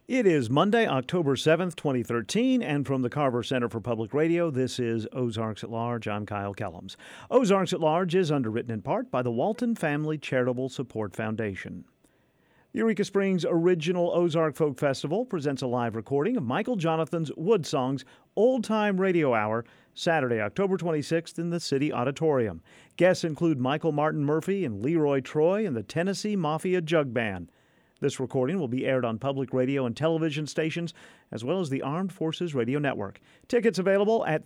It is Monday, October 7th, 2013, and from the Carver Center for Public Radio, this is Ozarks at Large. I'm Kyle Kellums. Ozarks at Large is underwritten in part by the Walton Family Charitable Support Foundation. The Eureka Springs Original Ozark Folk Festival presents a live recording of Michael Jonathan's Wood Songs Old Time Radio Hour, Saturday, October 26th in the City Auditorium. Guests include Michael Martin Murphey and Leroy Troy and the Tennessee Mafia Jug Band. This recording will be aired on public radio and television stations, as well as the Armed Forces Radio Network. Tickets available at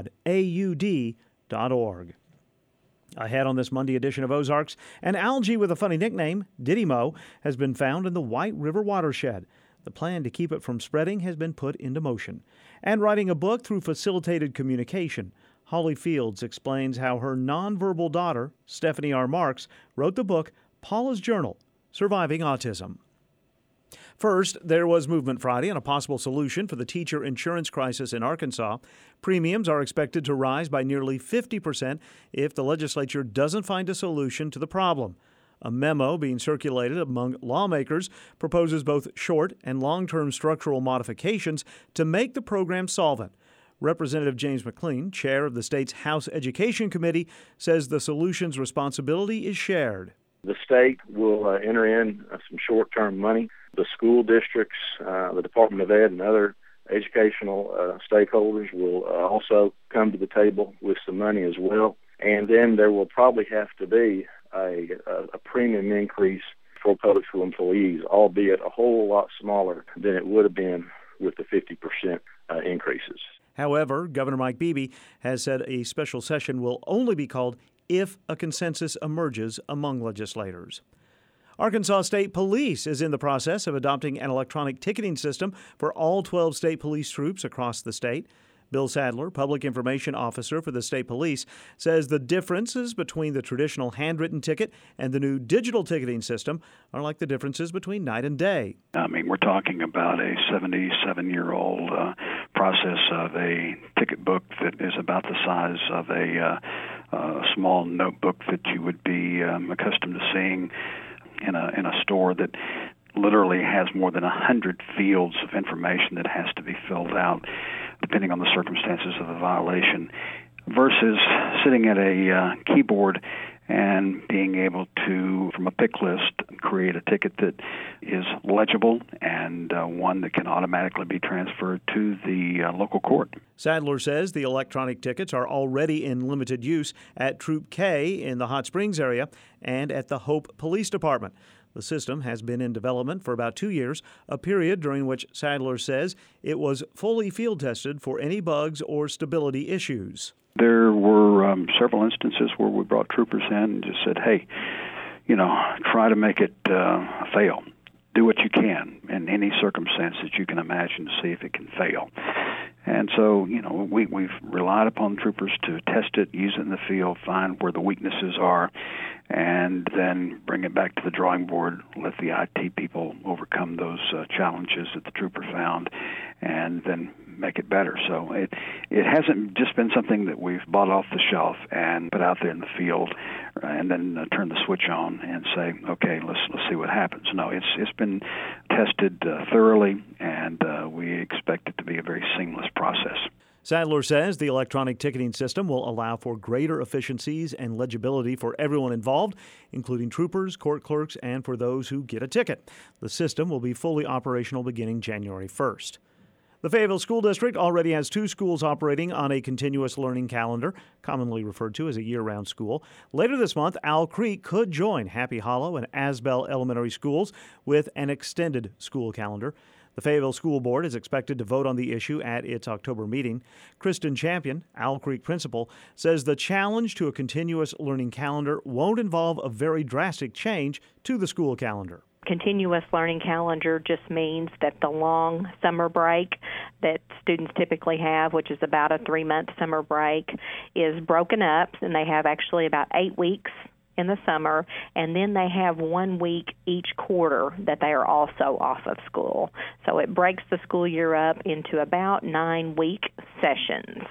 theodd.org. Ahead on this Monday edition of Ozarks, an algae with a funny nickname, Didymo, has been found in the White River watershed. The plan to keep it from spreading has been put into motion. And writing a book through facilitated communication, Holly Fields explains how her nonverbal daughter, Stephanie R. Marks, wrote the book Paula's Journal, Surviving Autism. First, there was Movement Friday on a possible solution for the teacher insurance crisis in Arkansas. Premiums are expected to rise by nearly 50% if the legislature doesn't find a solution to the problem. A memo being circulated among lawmakers proposes both short and long-term structural modifications to make the program solvent. Representative James McLean, chair of the state's House Education Committee, says the solution's responsibility is shared. The state will enter in some short-term money. The school districts, the Department of Ed, and other educational stakeholders will also come to the table with some money as well. And then there will probably have to be a premium increase for public school employees, albeit a whole lot smaller than it would have been with the 50% increases. However, Governor Mike Beebe has said a special session will only be called if a consensus emerges among legislators. Arkansas State Police is in the process of adopting an electronic ticketing system for all 12 state police troops across the state. Bill Sadler, Public Information Officer for the State Police, says the differences between the traditional handwritten ticket and the new digital ticketing system are like the differences between night and day. I mean, we're talking about a 77-year-old process of a ticket book that is about the size of a small notebook that you would be accustomed to seeing in a store that literally has more than 100 fields of information that has to be filled out depending on the circumstances of the violation, versus sitting at a keyboard and being able to, from a pick list, create a ticket that is legible and one that can automatically be transferred to the local court. Sadler says the electronic tickets are already in limited use at Troop K in the Hot Springs area and at the Hope Police Department. The system has been in development for about 2 years, a period during which Sadler says it was fully field tested for any bugs or stability issues. There were several instances where we brought troopers in and just said, hey, try to make it fail. Do what you can in any circumstance that you can imagine to see if it can fail. And so, we've relied upon troopers to test it, use it in the field, find where the weaknesses are, and then bring it back to the drawing board, let the IT people overcome those challenges that the trooper found, and then make it better. So it hasn't just been something that we've bought off the shelf and put out there in the field and then turn the switch on and say, okay, let's see what happens. No, it's been tested thoroughly, and we expect it to be a very seamless process. Sadler says the electronic ticketing system will allow for greater efficiencies and legibility for everyone involved, including troopers, court clerks, and for those who get a ticket. The system will be fully operational beginning January 1st. The Fayetteville School District already has 2 schools operating on a continuous learning calendar, commonly referred to as a year-round school. Later this month, Owl Creek could join Happy Hollow and Asbel Elementary Schools with an extended school calendar. The Fayetteville School Board is expected to vote on the issue at its October meeting. Kristen Champion, Owl Creek principal, says the challenge to a continuous learning calendar won't involve a very drastic change to the school calendar. Continuous learning calendar just means that the long summer break that students typically have, which is about a 3-month summer break, is broken up, and they have actually about 8 weeks in the summer, and then they have 1 week each quarter that they are also off of school. So it breaks the school year up into about 9-week sessions.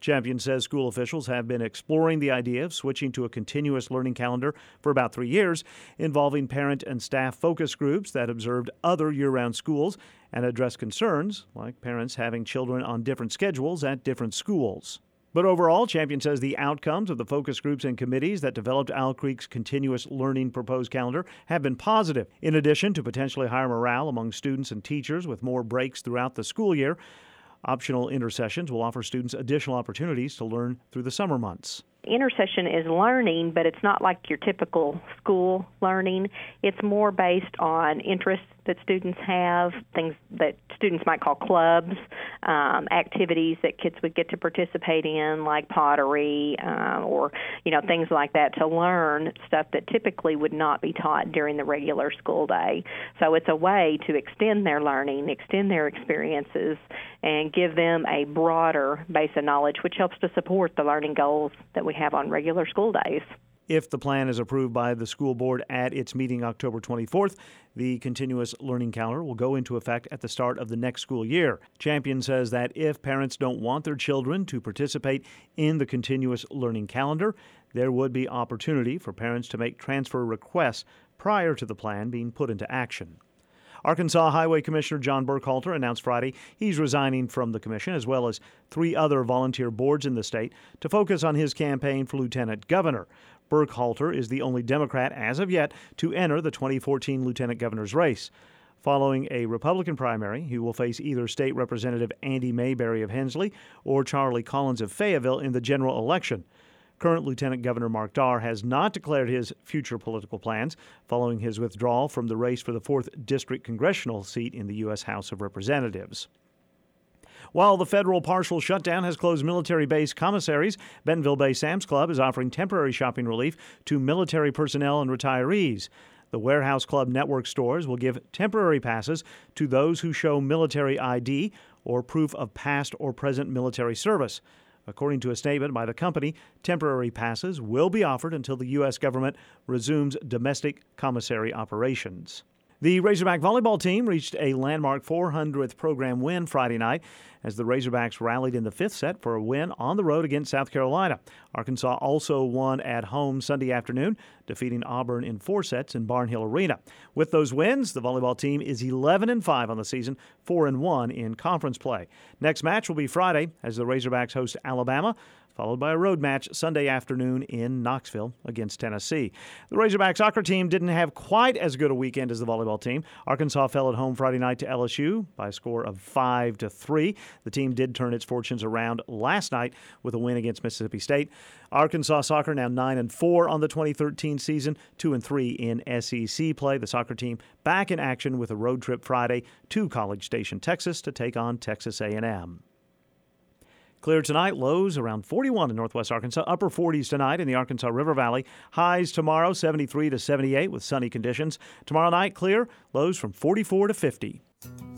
Champion says school officials have been exploring the idea of switching to a continuous learning calendar for about 3 years, involving parent and staff focus groups that observed other year-round schools and addressed concerns like parents having children on different schedules at different schools. But overall, Champion says the outcomes of the focus groups and committees that developed Owl Creek's continuous learning proposed calendar have been positive. In addition to potentially higher morale among students and teachers with more breaks throughout the school year, optional intersessions will offer students additional opportunities to learn through the summer months. Intersession is learning, but it's not like your typical school learning. It's more based on interests that students have, things that students might call clubs, activities that kids would get to participate in, like pottery or things like that, to learn stuff that typically would not be taught during the regular school day. So it's a way to extend their learning, extend their experiences, and give them a broader base of knowledge, which helps to support the learning goals that we have on regular school days. If the plan is approved by the school board at its meeting October 24th, the continuous learning calendar will go into effect at the start of the next school year. Champion says that if parents don't want their children to participate in the continuous learning calendar, there would be opportunity for parents to make transfer requests prior to the plan being put into action. Arkansas Highway Commissioner John Burkhalter announced Friday he's resigning from the commission, as well as 3 other volunteer boards in the state, to focus on his campaign for lieutenant governor. Burkhalter is the only Democrat as of yet to enter the 2014 lieutenant governor's race. Following a Republican primary, he will face either State Representative Andy Mayberry of Hensley or Charlie Collins of Fayetteville in the general election. Current Lieutenant Governor Mark Darr has not declared his future political plans following his withdrawal from the race for the 4th District congressional seat in the U.S. House of Representatives. While the federal partial shutdown has closed military base commissaries, Bentonville Bay Sam's Club is offering temporary shopping relief to military personnel and retirees. The Warehouse Club network stores will give temporary passes to those who show military ID or proof of past or present military service. According to a statement by the company, temporary passes will be offered until the U.S. government resumes domestic commissary operations. The Razorback volleyball team reached a landmark 400th program win Friday night as the Razorbacks rallied in the 5th set for a win on the road against South Carolina. Arkansas also won at home Sunday afternoon, defeating Auburn in 4 sets in Barnhill Arena. With those wins, the volleyball team is 11-5 on the season, 4-1 in conference play. Next match will be Friday as the Razorbacks host Alabama, followed by a road match Sunday afternoon in Knoxville against Tennessee. The Razorback soccer team didn't have quite as good a weekend as the volleyball team. Arkansas fell at home Friday night to LSU by a score of 5-3. The team did turn its fortunes around last night with a win against Mississippi State. Arkansas soccer now 9-4 on the 2013 season, 2-3 in SEC play. The soccer team back in action with a road trip Friday to College Station, Texas, to take on Texas A&M. Clear tonight, lows around 41 in northwest Arkansas, upper 40s tonight in the Arkansas River Valley. Highs tomorrow, 73 to 78 with sunny conditions. Tomorrow night, clear, lows from 44 to 50.